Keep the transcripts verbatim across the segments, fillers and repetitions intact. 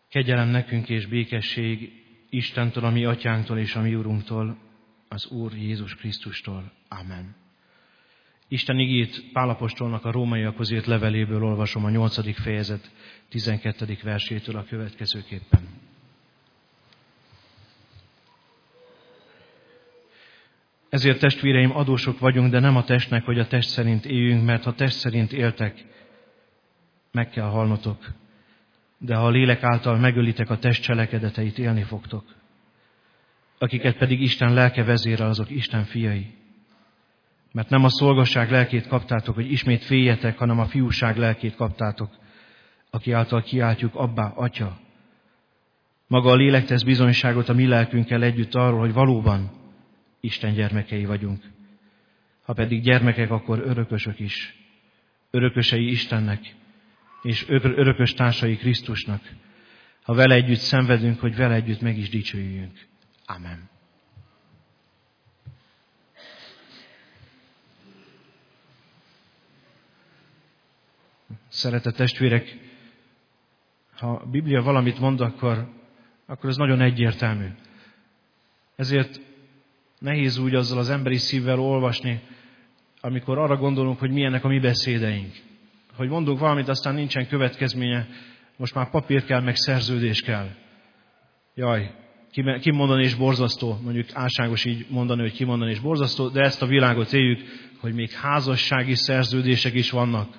Kegyelem nekünk és békesség Istentől, a mi atyánktól és a mi Urunktól, az Úr Jézus Krisztustól. Amen. Isten igét Pál apostolnak a rómaiakhoz írt leveléből olvasom, a nyolcadik fejezet tizenkettedik versétől a következőképpen. Ezért, testvéreim, adósok vagyunk, de nem a testnek, hogy a test szerint éljünk, mert ha test szerint éltek, meg kell halnotok. De ha a lélek által megölitek a test cselekedeteit, élni fogtok. Akiket pedig Isten lelke vezérel, azok Isten fiai. Mert nem a szolgasság lelkét kaptátok, hogy ismét féljetek, hanem a fiúság lelkét kaptátok, aki által kiáltjuk, Abbá, Atya. Maga a lélek tesz bizonyságot a mi lelkünkkel együtt arról, hogy valóban Isten gyermekei vagyunk. Ha pedig gyermekek, akkor örökösök is. Örökösei Istennek, és örökös társai Krisztusnak. Ha vele együtt szenvedünk, hogy vele együtt meg is dicsőjünk. Amen. Szeretett testvérek, ha a Biblia valamit mond, akkor, akkor ez nagyon egyértelmű. Ezért nehéz úgy azzal az emberi szívvel olvasni, amikor arra gondolunk, hogy milyenek a mi beszédeink. Hogy mondunk valamit, aztán nincsen következménye, most már papír kell, meg szerződés kell. Jaj, kimondani és borzasztó, mondjuk álságos így mondani, hogy kimondani és borzasztó, de ezt a világot éljük, hogy még házassági szerződések is vannak.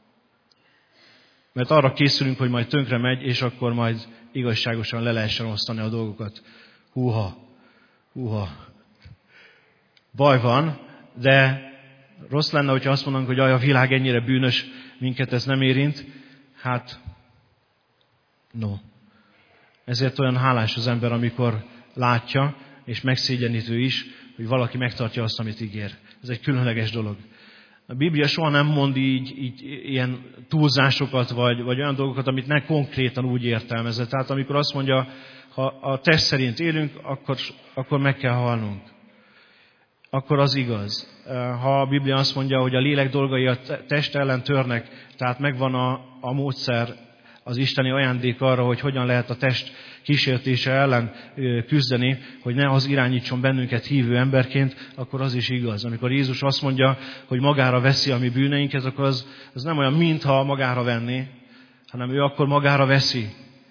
Mert arra készülünk, hogy majd tönkre megy, és akkor majd igazságosan le lehessen osztani a dolgokat. Húha, húha. Baj van, de rossz lenne, hogyha azt mondanánk, hogy aj, a világ ennyire bűnös, minket ez nem érint. Hát, no. Ezért olyan hálás az ember, amikor látja, és megszégyenítő is, hogy valaki megtartja azt, amit ígér. Ez egy különleges dolog. A Biblia soha nem mond így, így ilyen túlzásokat, vagy, vagy olyan dolgokat, amit nem konkrétan úgy értelmezett. Tehát amikor azt mondja, ha a test szerint élünk, akkor, akkor meg kell halnunk. Akkor az igaz. Ha a Biblia azt mondja, hogy a lélek dolgai a test ellen törnek, tehát megvan a, a módszer, az isteni ajándék arra, hogy hogyan lehet a test kísértése ellen küzdeni, hogy ne az irányítson bennünket hívő emberként, akkor az is igaz. Amikor Jézus azt mondja, hogy magára veszi a mi bűneinket, akkor az, az nem olyan, mintha magára venné, hanem ő akkor magára veszi.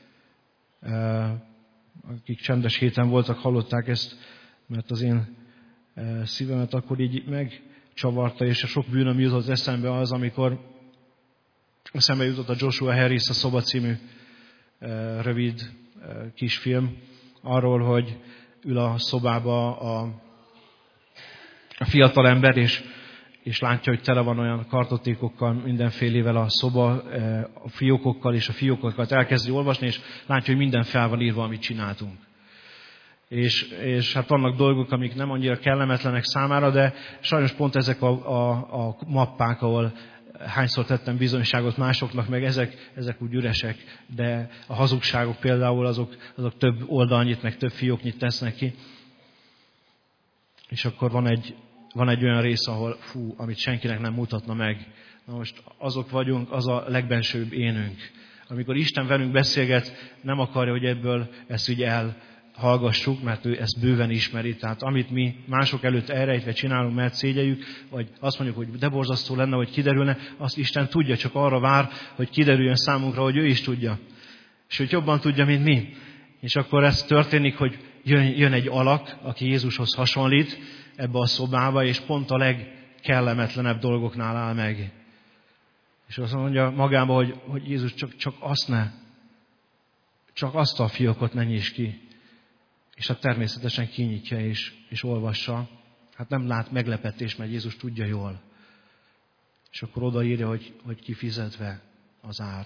Akik csendes héten voltak, hallották ezt, mert az én szívemet akkor így megcsavarta, és a sok bűnöm jutott eszembe az, amikor eszembe jutott a Joshua Harris, a Szoba című rövid kisfilm arról, hogy ül a szobába a, a fiatal ember, és, és látja, hogy tele van olyan kartotékokkal, mindenfélével a szoba, a fiókokkal, és a fiókokat elkezdi olvasni, és látja, hogy minden fel van írva, amit csináltunk. És, és hát vannak dolgok, amik nem annyira kellemetlenek számára, de sajnos pont ezek a, a, a mappák, ahol hányszor tettem bizonyságot másoknak, meg ezek, ezek úgy üresek, de a hazugságok például azok, azok több oldalnyit, meg több fióknyit tesznek ki. És akkor van egy, van egy olyan rész, ahol fú, amit senkinek nem mutatna meg. Na most azok vagyunk, az a legbensőbb énünk. Amikor Isten velünk beszélget, nem akarja, hogy ebből ezt így elhallgassuk, mert ő ezt bőven ismeri. Tehát amit mi mások előtt elrejtve csinálunk, mert szégyeljük, vagy azt mondjuk, hogy de borzasztó lenne, hogy kiderülne, azt Isten tudja, csak arra vár, hogy kiderüljön számunkra, hogy ő is tudja. És hogy jobban tudja, mint mi. És akkor ez történik, hogy jön, jön egy alak, aki Jézushoz hasonlít ebbe a szobába, és pont a legkellemetlenebb dolgoknál áll meg. És azt mondja magába, hogy, hogy Jézus csak, csak azt ne, csak azt a fiókot ne nyisd ki. És hát természetesen kinyitja és, és olvassa. Hát nem lát meglepetés, mert Jézus tudja jól. És akkor odaírja, hogy, hogy kifizetve az ár.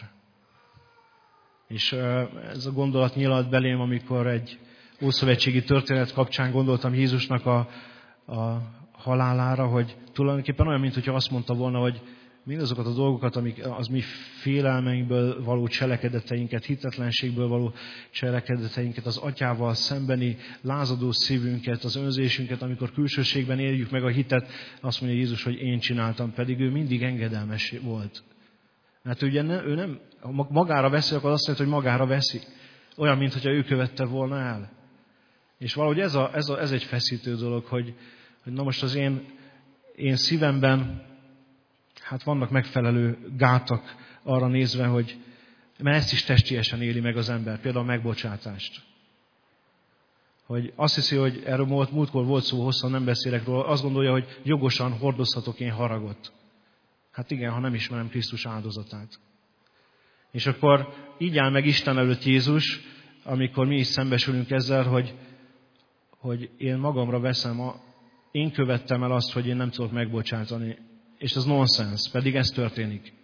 És ez a gondolat nyilalt belém, amikor egy ószövetségi történet kapcsán gondoltam Jézusnak a, a halálára, hogy tulajdonképpen olyan, mintha azt mondta volna, hogy mindazokat a dolgokat, amik az mi félelmeinkből való cselekedeteinket, hitetlenségből való cselekedeteinket, az atyával szembeni lázadó szívünket, az önzésünket, amikor külsőségben éljük meg a hitet, azt mondja Jézus, hogy én csináltam, pedig ő mindig engedelmes volt. Mert ugye ne, ő nem magára veszi, akkor azt mondja, hogy magára veszi. Olyan, mintha ő követte volna el. És valahogy ez, a, ez, a, ez egy feszítő dolog, hogy, hogy na most az én, én szívemben hát vannak megfelelő gátak arra nézve, hogy mert ezt is testiesen éli meg az ember, például a megbocsátást. Hogy azt hiszi, hogy erről múlt, múltkor volt szó, hosszan nem beszélek róla, azt gondolja, hogy jogosan hordozhatok én haragot. Hát igen, ha nem ismerem Krisztus áldozatát. És akkor így áll meg Isten előtt Jézus, amikor mi is szembesülünk ezzel, hogy, hogy én magamra veszem, a, én követtem el azt, hogy én nem tudok megbocsátani. És ez nonsens, pedig ez történik.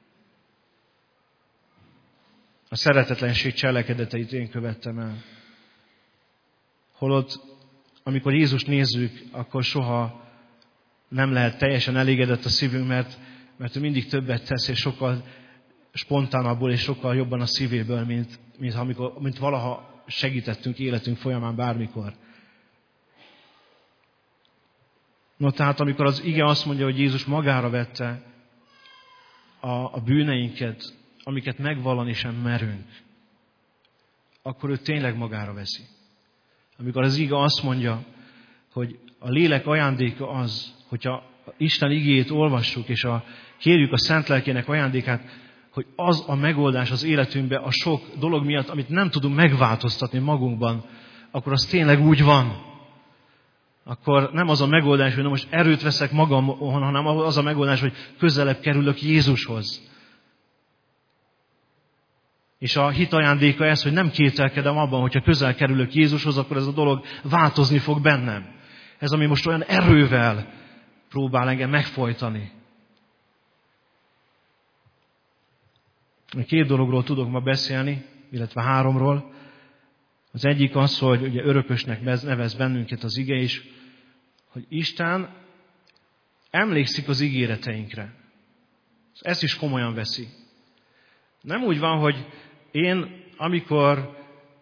A szeretetlenség cselekedeteit én követtem el. Holott, amikor Jézust nézzük, akkor soha nem lehet teljesen elégedett a szívünk, mert, mert ő mindig többet tesz, és sokkal spontánabbul, és sokkal jobban a szívéből, mint, mint, amikor, mint valaha segítettünk életünk folyamán bármikor. No, tehát amikor az ige azt mondja, hogy Jézus magára vette a, a bűneinket, amiket megvallani sem merünk, akkor ő tényleg magára veszi. Amikor az ige azt mondja, hogy a lélek ajándéka az, hogyha Isten igéjét olvassuk, és a, kérjük a Szent Lelkének ajándékát, hogy az a megoldás az életünkben a sok dolog miatt, amit nem tudunk megváltoztatni magunkban, akkor az tényleg úgy van. Akkor nem az a megoldás, hogy na most erőt veszek magamon, hanem az a megoldás, hogy közelebb kerülök Jézushoz. És a hit ajándéka ez, hogy nem kételkedem abban, hogyha közel kerülök Jézushoz, akkor ez a dolog változni fog bennem. Ez, ami most olyan erővel próbál engem megfojtani. Két dologról tudok ma beszélni, illetve háromról. Az egyik az, hogy ugye örökösnek nevez bennünket az ige is, hogy Isten emlékszik az ígéreteinkre. Ezt is komolyan veszi. Nem úgy van, hogy én, amikor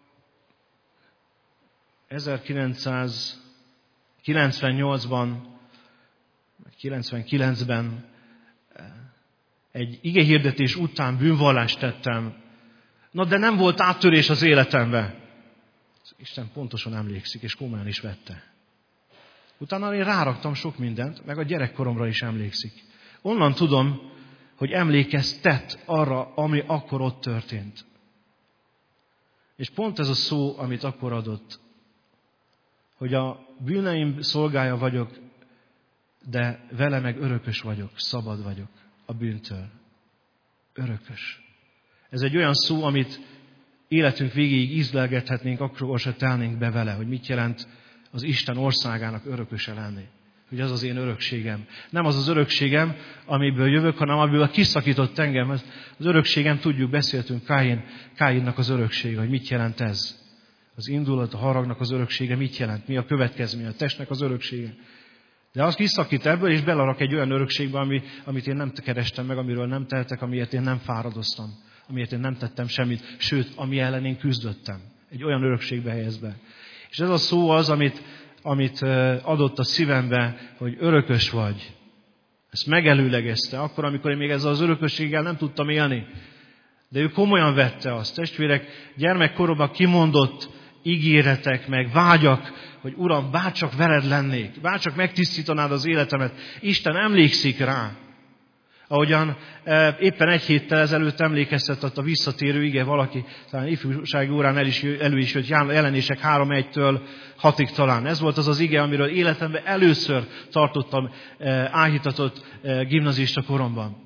ezerkilencszázkilencvennyolcban, kilencvenkilencben egy igehirdetés után bűnvallást tettem, na de nem volt áttörés az életembe. Isten pontosan emlékszik, és komolyan is vette. Utána én ráraktam sok mindent, meg a gyerekkoromra is emlékszik. Onnan tudom, hogy emlékeztet arra, ami akkor ott történt. És pont ez a szó, amit akkor adott, hogy a bűneim szolgája vagyok, de vele meg örökös vagyok, szabad vagyok a bűntől. Örökös. Ez egy olyan szó, amit életünk végéig ízlelgethetnénk, akkor se telnénk be vele, hogy mit jelent az Isten országának örököse lenni. Hogy az az én örökségem. Nem az az örökségem, amiből jövök, hanem amiből kiszakított engem. Az örökségem, tudjuk, beszéltünk Káin, Káinnak az öröksége, hogy mit jelent ez. Az indulat, a haragnak az öröksége mit jelent, mi a következmény, a testnek az öröksége. De az kiszakít ebből, és belerak egy olyan örökségbe, ami, amit én nem kerestem meg, amiről nem tehetek, amiért én nem fáradoztam, amiért én nem tettem semmit, sőt, ami ellen én küzdöttem. Egy olyan örökségbe helyez be. És ez a szó az, amit, amit adott a szívembe, hogy örökös vagy. Ezt megelőlegezte, akkor, amikor én még ezzel az örökösséggel nem tudtam élni. De ő komolyan vette azt. Testvérek, gyermekkoromban kimondott ígéretek, meg vágyak, hogy Uram, bárcsak veled lennék, bárcsak megtisztítanád az életemet. Isten emlékszik rá. Ahogyan éppen egy héttel ezelőtt emlékeztetett a visszatérő ige, valaki talán ifjúsági órán el is, elő is jött, jelenések három egytől hatig talán. Ez volt az az ige, amiről életemben először tartottam áhítatott gimnazista koromban.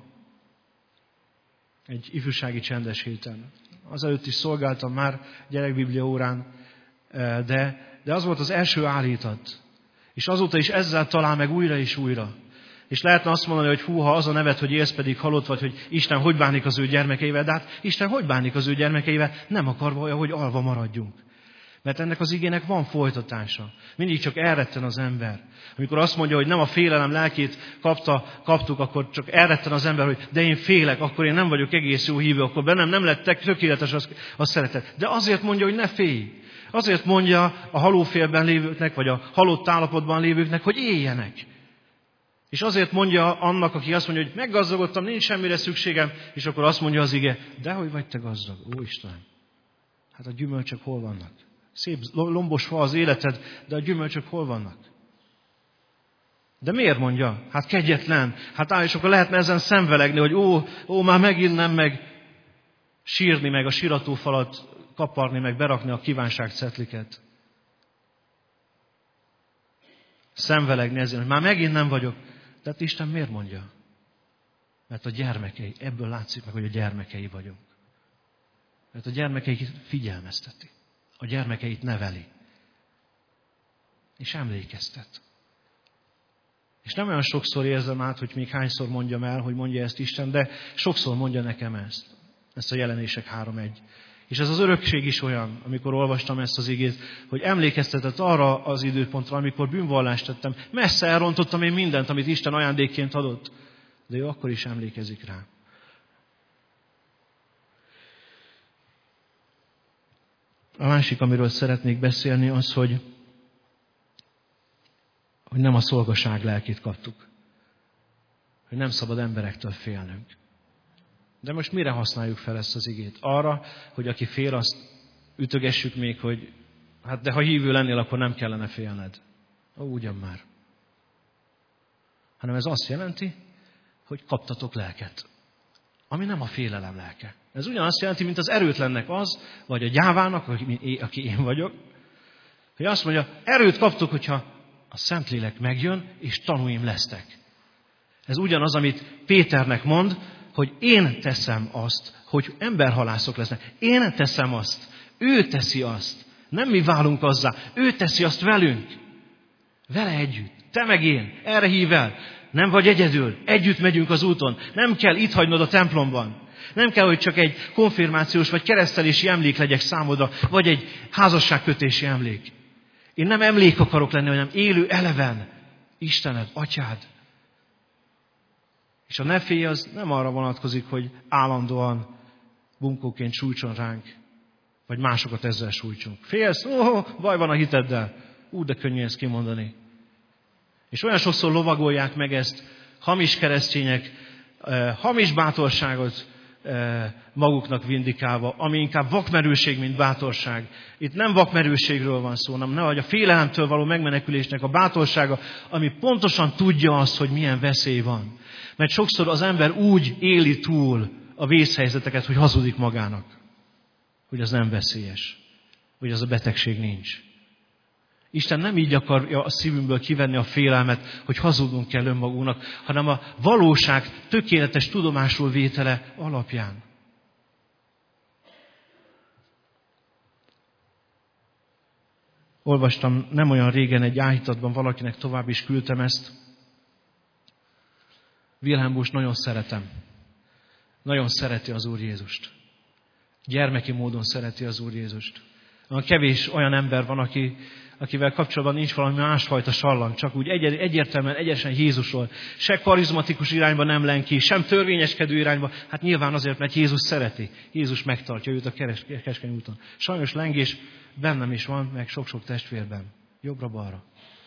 Egy ifjúsági csendes héten. Azelőtt is szolgáltam már gyerekbiblia órán, de, de az volt az első állítat. És azóta is ezzel talál meg újra és újra. És lehetne azt mondani, hogy hú, ha az a nevet, hogy élsz, pedig halott vagy, hogy Isten hogy bánik az ő gyermekeivel, de hát Isten hogy bánik az ő gyermekeivel, nem akarva, hogy alva maradjunk. Mert ennek az igének van folytatása. Mindig csak elretten az ember. Amikor azt mondja, hogy nem a félelem lelkét kapta, kaptuk, akkor csak elretten az ember, hogy de én félek, akkor én nem vagyok egész jó hívő, akkor bennem nem lett tökéletes az, az szeretet. De azért mondja, hogy ne félj. Azért mondja a halófélben lévőknek, vagy a halott állapotban lévőknek, hogy éljenek. És azért mondja annak, aki azt mondja, hogy meggazdagodtam, nincs semmire szükségem, és akkor azt mondja az ige, de hogy vagy te gazdag, ó Isten. Hát a gyümölcsök hol vannak? Szép lombos fa az életed, de a gyümölcsök hol vannak? De miért mondja? Hát kegyetlen. Hát áll, és akkor lehetne ezen szenvelegni, hogy ó, ó, már megint nem, meg sírni, meg a siratófalat kaparni, meg berakni a kívánságcetliket. Szenvelegni ezért, hogy már megint nem vagyok. De hát Isten miért mondja? Mert a gyermekei, ebből látszik meg, hogy a gyermekei vagyunk. Mert a gyermekeit figyelmezteti. A gyermekeit neveli. És emlékeztet. És nem olyan sokszor érzem át, hogy még hányszor mondjam el, hogy mondja ezt Isten, de sokszor mondja nekem ezt. Ezt a Jelenések három egy. És ez az örökség is olyan, amikor olvastam ezt az igét, hogy emlékeztetett arra az időpontra, amikor bűnvallást tettem. Messze elrontottam én mindent, amit Isten ajándékként adott. De ő akkor is emlékezik rá. A másik, amiről szeretnék beszélni, az, hogy, hogy nem a szolgaság lelkét kaptuk. Hogy nem szabad emberektől félnünk. De most mire használjuk fel ezt az igét? Arra, hogy aki fél, azt ütögessük még, hogy hát de ha hívő lennél, akkor nem kellene félned. Ó, ugyan már. Hanem ez azt jelenti, hogy kaptatok lelket. Ami nem a félelem lelke. Ez ugyanazt jelenti, mint az erőtlennek az, vagy a gyávának, aki én vagyok, hogy azt mondja, erőt kaptok, hogyha a Szentlélek megjön, és tanúim lesztek. Ez ugyanaz, amit Péternek mond, hogy én teszem azt, hogy emberhalászok lesznek. Én teszem azt. Ő teszi azt. Nem mi válunk azzá. Ő teszi azt velünk. Vele együtt. Te meg én. Erre hív el. Nem vagy egyedül. Együtt megyünk az úton. Nem kell itt hagynod a templomban. Nem kell, hogy csak egy konfirmációs vagy keresztelési emlék legyek számodra, vagy egy házasságkötési emlék. Én nem emlék akarok lenni, hanem élő eleven Istened, Atyád. És a ne félj az nem arra vonatkozik, hogy állandóan bunkóként sújtson ránk, vagy másokat ezzel sújtsunk. Félsz? Ó, baj van a hiteddel. Ú, de könnyű ezt kimondani. És olyan sokszor lovagolják meg ezt hamis keresztények, eh, hamis bátorságot eh, maguknak vindikálva, ami inkább vakmerőség, mint bátorság. Itt nem vakmerőségről van szó, hanem nehogy a félelemtől való megmenekülésnek a bátorsága, ami pontosan tudja azt, hogy milyen veszély van. Mert sokszor az ember úgy éli túl a vészhelyzeteket, hogy hazudik magának, hogy az nem veszélyes, hogy az a betegség nincs. Isten nem így akarja a szívünkből kivenni a félelmet, hogy hazudnunk kell önmagunknak, hanem a valóság tökéletes tudomásul vétele alapján. Olvastam nem olyan régen egy áhítatban, valakinek tovább is küldtem ezt. Wilhelm Busch nagyon szeretem. Nagyon szereti az Úr Jézust. Gyermeki módon szereti az Úr Jézust. Olyan kevés olyan ember van, aki, akivel kapcsolatban nincs valami másfajta sallang, csak úgy egy, egyértelműen, egyesen Jézusról. Se karizmatikus irányba nem lenki, sem törvényeskedő irányba. Hát nyilván azért, mert Jézus szereti. Jézus megtartja őt a keres, keskeny úton. Sajnos lengés bennem is van, meg sok-sok testvérben. Jobbra-balra.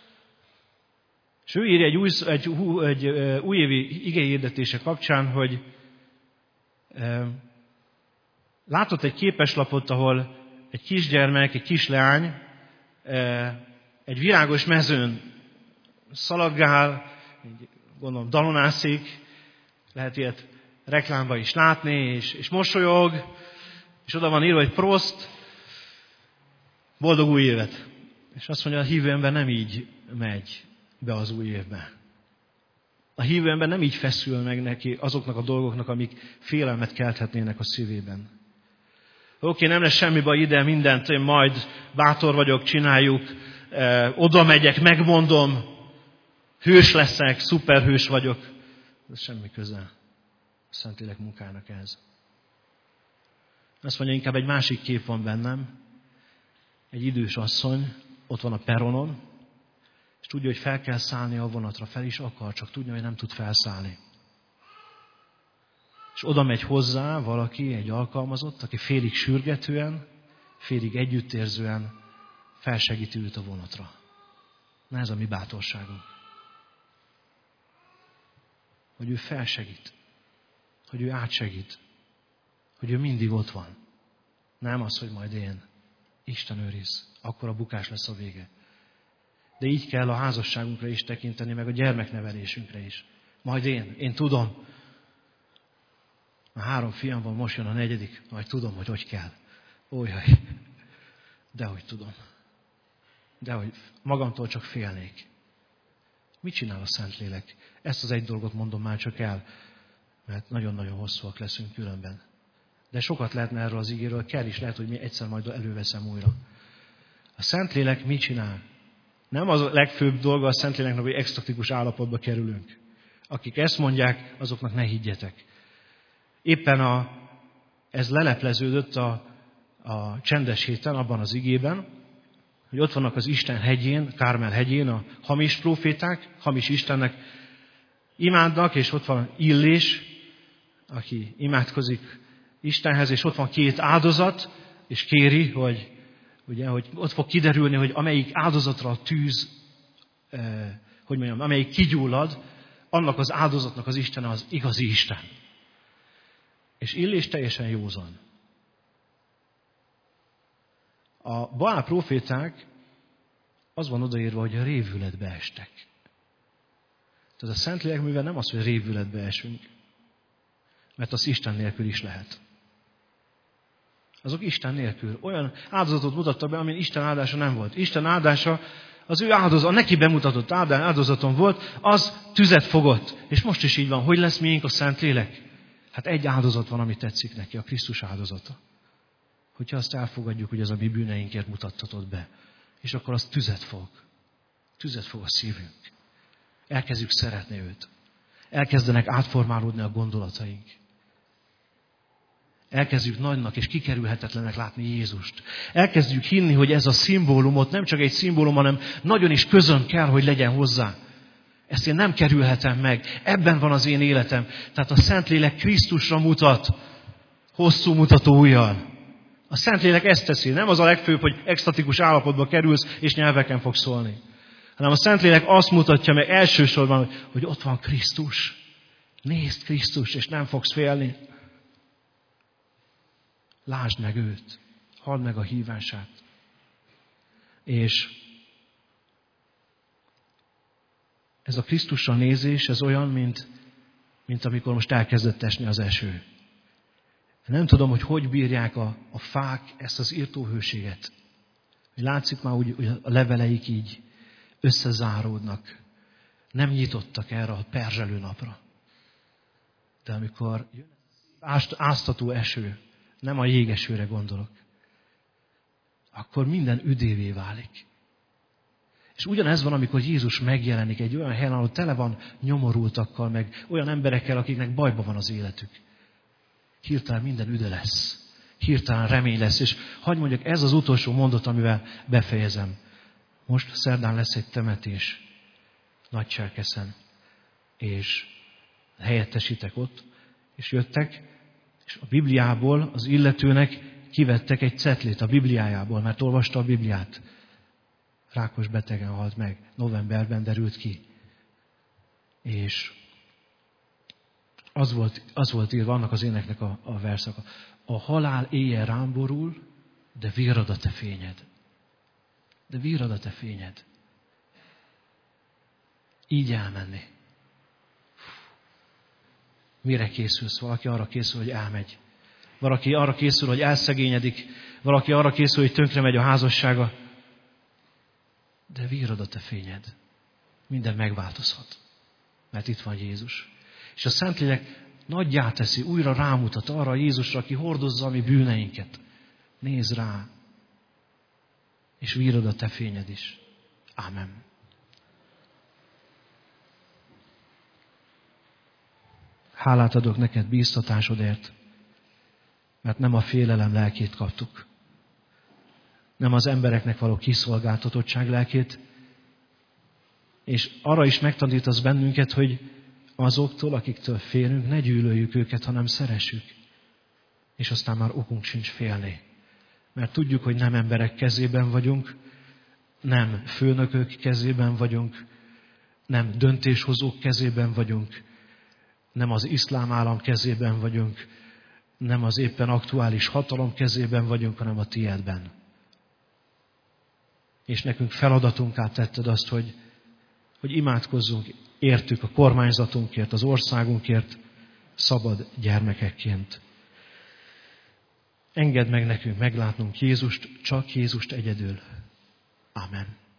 És ő írja egy, új, egy, egy, egy újévi igei hirdetése kapcsán, hogy e, látott egy képeslapot, ahol egy kisgyermek, egy kisleány e, egy virágos mezőn szaladgál, gondolom dalonászik, lehet ilyet reklámban is látni, és, és mosolyog, és oda van írva, hogy Prost, boldog új évet. És azt mondja, a hívő ember nem így megy be az új évbe. A hívő ember nem így feszül meg neki azoknak a dolgoknak, amik félelmet kelthetnének a szívében. Oké, okay, nem lesz semmi baj ide, mindent én majd bátor vagyok, csináljuk, eh, oda megyek, megmondom, hős leszek, szuperhős vagyok. Ez semmi köze a Szentlélek munkának ez. Azt mondja, inkább egy másik kép van bennem. Egy idős asszony, ott van a peronon, és tudja, hogy fel kell szállni a vonatra. Fel is akar, csak tudja, hogy nem tud felszállni. És oda megy hozzá valaki, egy alkalmazott, aki félig sürgetően, félig együttérzően felsegíti őt a vonatra. Na ez a mi bátorságunk. Hogy ő felsegít. Hogy ő átsegít. Hogy ő mindig ott van. Nem az, hogy majd én. Isten őriz. Akkor a bukás lesz a vége. De így kell a házasságunkra is tekinteni, meg a gyermeknevelésünkre is. Majd én. Én tudom. A három fiam van, most jön a negyedik. Majd tudom, hogy hogy kell. Ójjaj. Dehogy tudom. Dehogy magamtól csak félnék. Mit csinál a Szentlélek? Ezt az egy dolgot mondom már csak el, mert nagyon-nagyon hosszúak leszünk különben. De sokat lehetne erről az igéről, kell is, lehet, hogy mi egyszer majd előveszem újra. A Szentlélek mit csinál? Nem az a legfőbb dolga a Szentléleknek, hogy extatikus állapotba kerülünk. Akik ezt mondják, azoknak ne higgyetek. Éppen a, ez lelepleződött a, a csendes héten, abban az igében, hogy ott vannak az Isten hegyén, Kármel hegyén a hamis próféták, hamis Istennek imádnak, és ott van Illés, aki imádkozik Istenhez, és ott van két áldozat, és kéri, hogy, ugye, hogy ott fog kiderülni, hogy amelyik áldozatra a tűz, eh, hogy mondjam, amelyik kigyullad, annak az áldozatnak az Istene az igazi Isten. És Illés teljesen józan. A Baál próféták, az van odaírva, hogy a révületbe estek. Tehát a Szentlélek műve nem az, hogy révületbe esünk, mert az Isten nélkül is lehet. Azok Isten nélkül. Olyan áldozatot mutattak be, amin Isten áldása nem volt. Isten áldása, az ő áldozat, a neki bemutatott áldozaton volt, az tüzet fogott. És most is így van. Hogy lesz miénk a Szentlélek? Hát egy áldozat van, ami tetszik neki, a Krisztus áldozata. Hogyha azt elfogadjuk, hogy az a mi bűneinkért mutattatott be. És akkor az tüzet fog. Tüzet fog a szívünk. Elkezdjük szeretni őt. Elkezdenek átformálódni a gondolataink. Elkezdjük nagynak és kikerülhetetlenek látni Jézust. Elkezdjük hinni, hogy ez a szimbólumot nem csak egy szimbólum, hanem nagyon is közöm kell, hogy legyen hozzá. Ezt én nem kerülhetem meg. Ebben van az én életem. Tehát a Szentlélek Krisztusra mutat, hosszú mutató ujjal. A Szentlélek ezt teszi. Nem az a legfőbb, hogy extatikus állapotba kerülsz, és nyelveken fogsz szólni. Hanem a Szentlélek azt mutatja meg elsősorban, hogy ott van Krisztus. Nézd Krisztus, és nem fogsz félni. Lásd meg őt. Halld meg a hívását. És ez a Krisztusra nézés, ez olyan, mint, mint amikor most elkezdett esni az eső. Nem tudom, hogy hogy bírják a, a fák ezt az írtóhőséget. Látszik már, hogy a leveleik így összezáródnak. Nem nyitottak erre a perzselő napra. De amikor jön ást, áztató eső, nem a jégesőre gondolok, akkor minden üdévé válik. És ugyanez van, amikor Jézus megjelenik egy olyan helyen, ahol tele van nyomorultakkal, meg olyan emberekkel, akiknek bajban van az életük. Hirtelen minden üde lesz. Hirtelen remény lesz. És hadd mondjak, ez az utolsó mondat, amivel befejezem. Most szerdán lesz egy temetés Nagycserkeszen, és helyettesítek ott, és jöttek, és a Bibliából az illetőnek kivettek egy cetlét a Bibliájából, mert olvasta a Bibliát. Rákos betegen halt meg, novemberben derült ki. És az volt, az volt írva annak az éneknek a, a verszaka. A halál éjjel rám borul, de virrad a te fényed. De virrad a te fényed. Így elmenni. Mire készülsz? Valaki arra készül, hogy elmegy. Valaki arra készül, hogy elszegényedik. Valaki arra készül, hogy tönkre megy a házassága. De virrad a te fényed. Minden megváltozhat. Mert itt van Jézus. És a Szentlélek nagyjá teszi, újra rámutat arra a Jézusra, aki hordozza a mi bűneinket. Nézz rá. És virrad a te fényed is. Ámen. Hálát adok neked bíztatásodért, mert nem a félelem lelkét kaptuk. Nem az embereknek való kiszolgáltatottság lelkét, és arra is megtanítasz bennünket, hogy azoktól, akiktől félünk, ne gyűlöljük őket, hanem szeressük. És aztán már okunk sincs félni. Mert tudjuk, hogy nem emberek kezében vagyunk, nem főnökök kezében vagyunk, nem döntéshozók kezében vagyunk, nem az iszlám állam kezében vagyunk, nem az éppen aktuális hatalom kezében vagyunk, hanem a tiédben. És nekünk feladatunká tetted azt, hogy, hogy imádkozzunk értük, a kormányzatunkért, az országunkért, szabad gyermekekként. Engedd meg nekünk meglátnunk Jézust, csak Jézust egyedül. Amen.